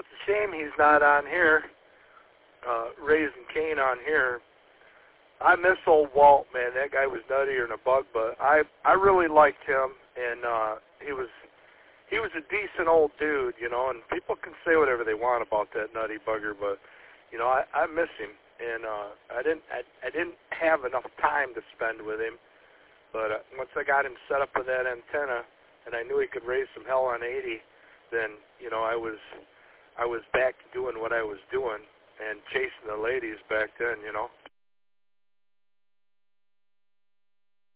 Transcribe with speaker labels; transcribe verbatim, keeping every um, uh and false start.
Speaker 1: it's a shame he's not on here, uh, raising Cain on here. I miss old Walt, man. That guy was nuttier than a bug, but I I really liked him, and uh, he was he was a decent old dude, you know. And people can say whatever they want about that nutty bugger, but you know, I, I miss him, and uh, I didn't I, I didn't have enough time to spend with him. But uh, once I got him set up with that antenna, and I knew he could raise some hell on eighty, then you know I was I was back doing what I was doing and chasing the ladies back then, you know.